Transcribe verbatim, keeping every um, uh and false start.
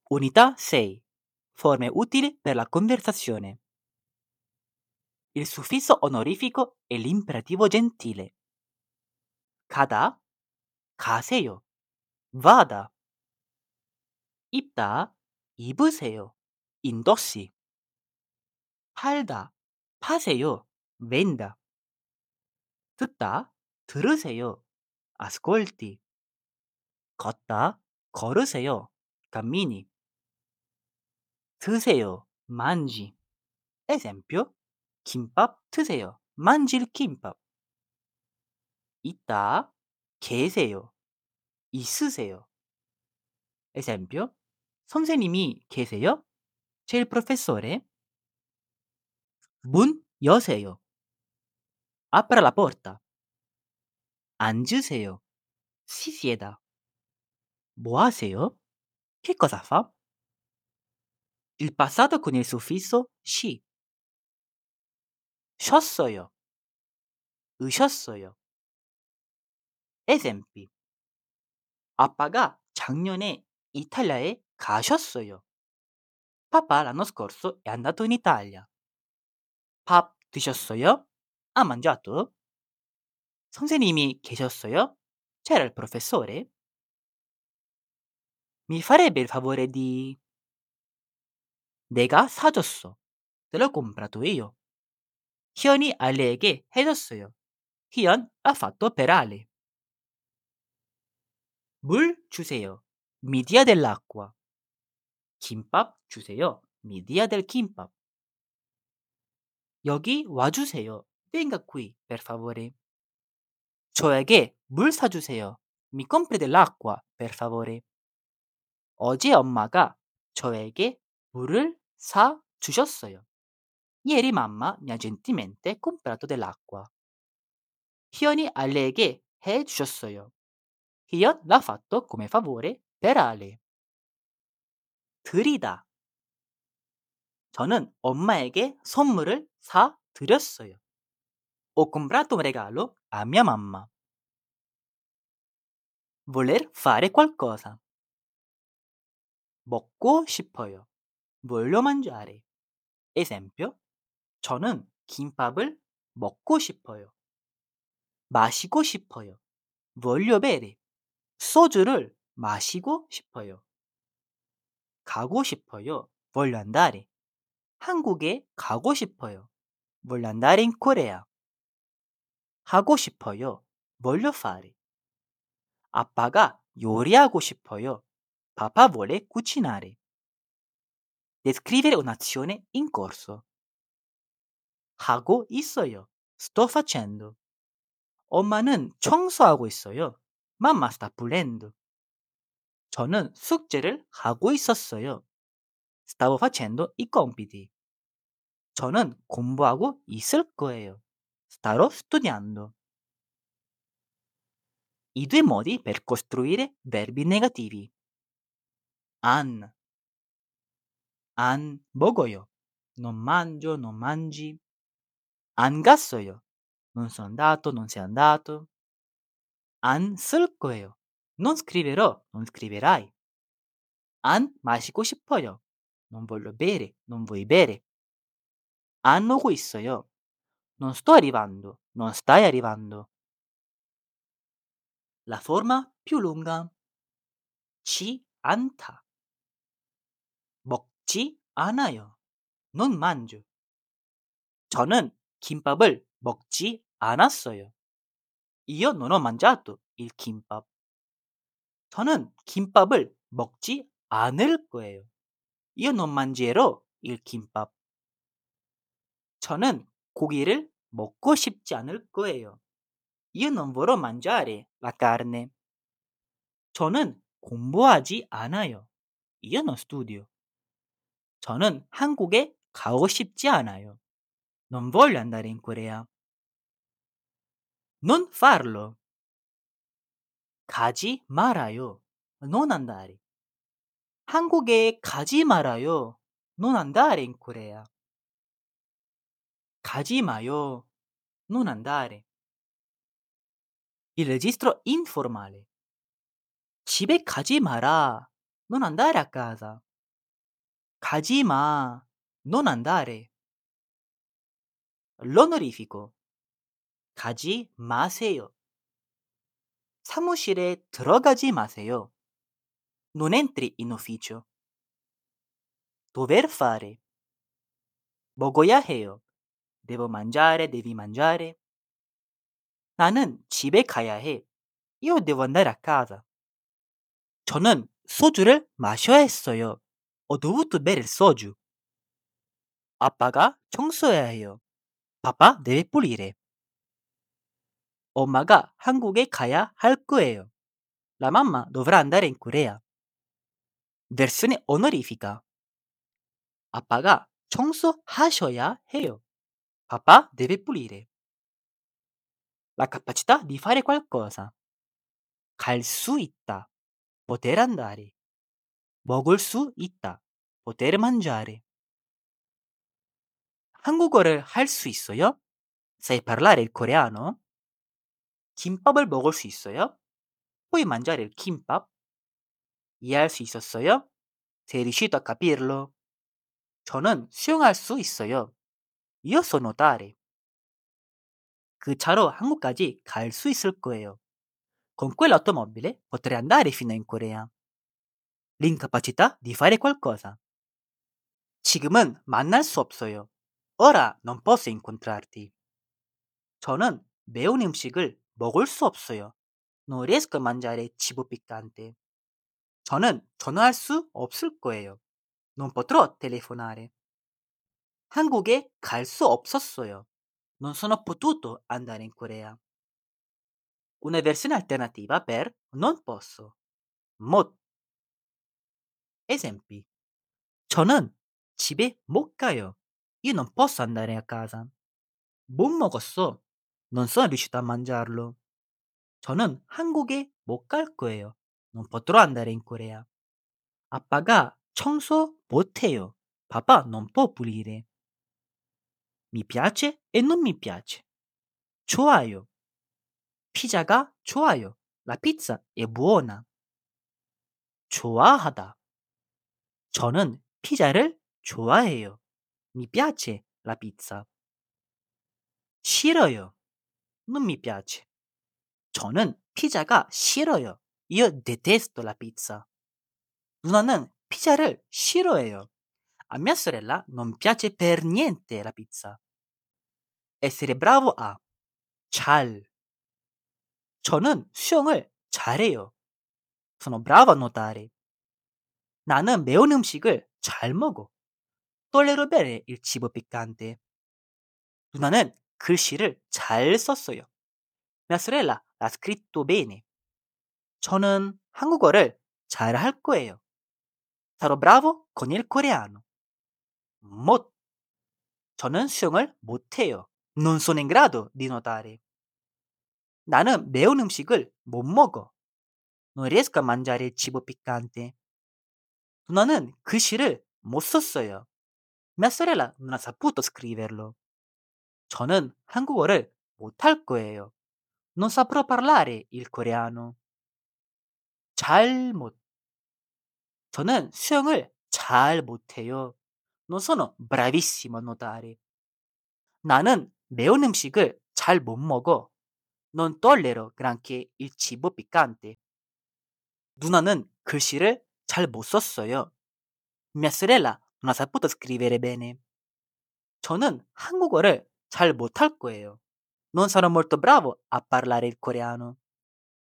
Unità sei. Forme utili per la conversazione. Il suffisso onorifico è l'imperativo gentile. 가다, 가세요. vada. 입다, 입으세요. indossi. 팔다, 파세요. venda. 듣다, 들으세요. ascolti. 걷다, 걸으세요. cammini. 드세요. mangi. Esempio, 김밥 드세요. mangi il kimbap. 있다, 계세요. 있으세요. Esempio, 선생님이 계세요? C'è il professore? 문 여세요. Apra la porta. 앉으세요. Si sieda. 뭐 하세요? Che cosa fa? Il passato con il suffisso si. 쉬었어요. 으셨어요. Esempi. 아빠가 작년에 이탈리아에 가셨어요. Papà l'anno scorso è andato in Italia. 밥 드셨어요? Ha mangiato? 선생님이 계셨어요? C'era il professore? Mi farebbe il favore di... 내가 사줬어. Te l'ho comprato io. 희연이 알레에게 해줬어요. 희연 ha fatto per Ale. 물 주세요. Mi dia dell'acqua. 김밥 주세요. Mi dia del kimbap. 여기 와주세요. Venga qui, per favore. 저에게 물 사주세요. Mi compri dell'acqua, per favore. 어제 엄마가 저에게 물을 사 주셨어요. Ieri mamma mi ha gentilmente comprato dell'acqua. 희연이 알레에게 해 주셨어요. 희연 l'ha fatto come favore per Ale. 드리다. 저는 엄마에게 선물을 사 드렸어요. Ho comprato un regalo a mia mamma. Voler fare qualcosa. 먹고 싶어요. Voglio mangiare. Esempio, 저는 김밥을 먹고 싶어요. 마시고 싶어요. Voglio bere. 소주를 마시고 싶어요. 가고 싶어요. Voglio andare. 한국에 가고 싶어요. Voglio andare in Corea. 하고 싶어요. Voglio fare. 아빠가 요리하고 싶어요. Papà vuole cucinare. Descrivere un'azione in corso. 하고 있어요. Sto facendo. 엄마는 청소하고 있어요. Mamma sta pulendo. 저는 숙제를 하고 있었어요. Stavo facendo i compiti. 저는 공부하고 있을 거예요. Starò studiando. I due modi per costruire verbi negativi. 안, 안 먹어요. Non mangio, non mangi. 안 갔어요. Non sono andato, non sei andato. 안 쓸 거예요. Non scriverò, non scriverai. 안 마시고 싶어요. Non voglio bere, non vuoi bere. 안 오고 있어요. Non sto arrivando, non stai arrivando. La forma più lunga. 지 않다. 먹지 않아요. Non mangio. 저는 김밥을 먹지 않았어요. Io non ho mangiato il kimbap. 저는 김밥을 먹지 않을 거예요. Io non mangerò il kimbap. 저는 고기를 먹고 싶지 않을 거예요. Io non vorrò mangiare la carne. 저는 공부하지 않아요. Io non studio. 저는 한국에 가고 싶지 않아요. Non voglio andare in Corea. Non farlo. 가지 말아요. Non andare. 한국에 가지 말아요. Non andare in Corea. 가지 마요. Non andare. Il registro informale. 집에 가지 마라. Non andare a casa. 가지 마. Non andare. l'onorifico. 가지 마세요. 사무실에 들어가지 마세요. Non entri in ufficio. dover fare. 먹어야 해요. devo mangiare, devi mangiare. 나는 집에 가야 해. Io devo andare a casa. 저는 소주를 마셔야 했어요. Ho dovuto bere il soju. 아빠가 청소해야 해요. Papà deve pulire. 엄마가 한국에 가야 할 거예요. La mamma dovrà andare in Corea. versione onorifica. 아빠가 청소하셔야 해요. Papà deve pulire. La capacità di fare qualcosa. 갈 수 있다. poter andare. 먹을 수 있다. poter mangiare. 한국어를 할 수 있어요? Sai parlare il coreano? 김밥을 먹을 수 있어요? Puoi mangiare il kimbap? 이해할 수 있었어요? Sei riuscito a capirlo? 저는 수영할 수 있어요. Io so nuotare. 그 차로 한국까지 갈 수 있을 거예요. Con quell'automobile potrei andare fino in Corea. L'incapacità di fare qualcosa. 지금은 만날 수 없어요. Ora non posso incontrarti. 저는 매운 음식을 먹을 수 없어요. Non riesco a mangiare cibo piccante. 저는 전화할 수 없을 거예요. Non potrò telefonare. 한국에 갈 수 없었어요. Non sono potuto andare in Corea. Una versione alternativa per non posso. 못. esempi. 저는 집에 못 가요. Io non posso andare a casa. 못 먹었어. Non sono riuscito a mangiarlo. 저는 한국에 못 갈 거예요. Non potrò andare in Corea. 아빠가 청소 못 해요. Papà non può pulire. Mi piace e non mi piace. 좋아요. 피자가 좋아요. La pizza è buona. 좋아하다. 저는 피자를 좋아해요. Mi piace la pizza. 싫어요. Non mi piace. 저는 피자가 싫어요. Io detesto la pizza. 누나는 피자를 싫어해요. A mia sorella non piace per niente la pizza. Essere bravo a. 잘. 저는 수영을 잘해요. Sono bravo a nuotare. 나는 매운 음식을 잘 먹어. Tollero bene il cibo piccante. 누나는 글씨를 잘 썼어요. Mia sorella ha scritto bene. 저는 한국어를 잘 할 거예요. Sarò bravo con il coreano. 못. 저는 수영을 못해요. Non sono in grado di nuotare. 나는 매운 음식을 못 먹어. Non riesco a mangiare il cibo piccante. 누나는 글씨를 못 썼어요. Mia sorella non ha saputo scriverlo. 저는 한국어를 못할 거예요. Non saprò parlare il coreano. 잘못. 저는 수영을 잘 못해요. Non sono bravissimo a nuotare. 나는 매운 음식을 잘 못 먹어. Non tollero granché il cibo piccante. 누나는 글씨를 잘 못 썼어요. Mia sorella non ha saputo scrivere bene. 저는 한국어를 잘 못할 거예요. Non sarò molto bravo a parlare il coreano.